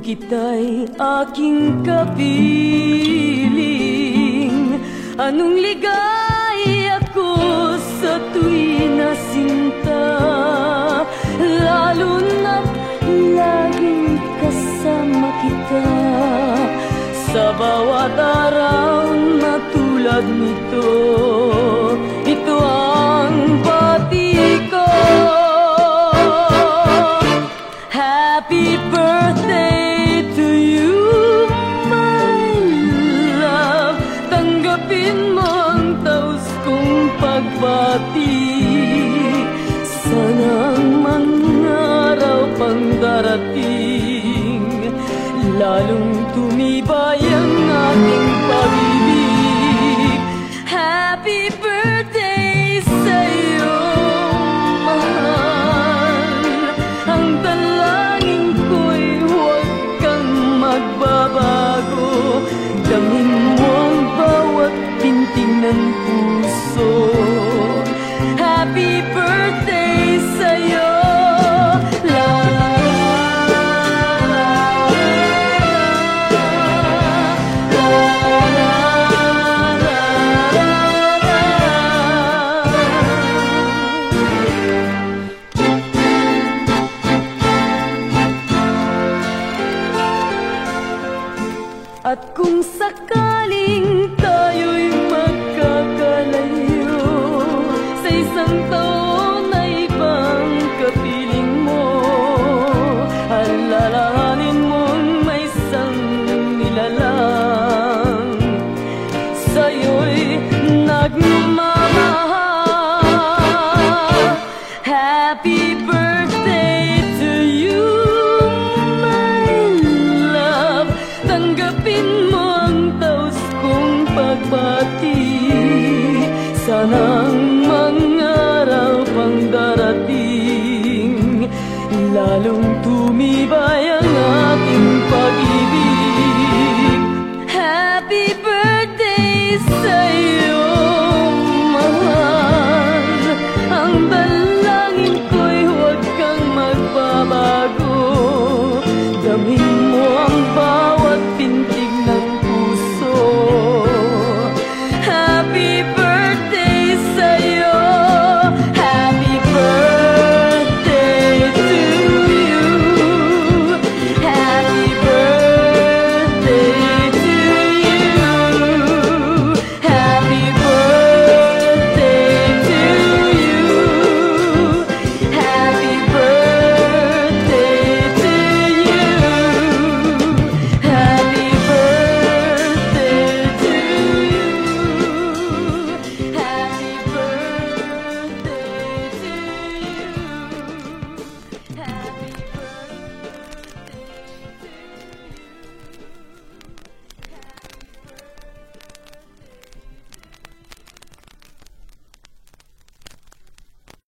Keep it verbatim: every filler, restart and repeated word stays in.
kita'y aking kapiling. Anong ligaya ko sa tuwi na sinta, lalo na't laging kasama kita. Sa bawat araw na tulad nito, ito ang bati ko. Happy birthday to you, my love. Tanggapin mo ang taos kong pagbati. Sana ang mga araw pang darating, lalong tumibay ang ating pag-ibig. Happy birthday sa'yo, mahal. Ang dalangin ko'y huwag kang magbabago. Damin mo ang bawat pintig ng puso. Happy birthday sa'yo. At kung sakaling tayo'y magkakalayo, sa isang taon na ibang kapiling mo, alalahanin mong may isang nilalang sa'yo'y nagmamahal. Happy birthday to you, my love. Tanggapin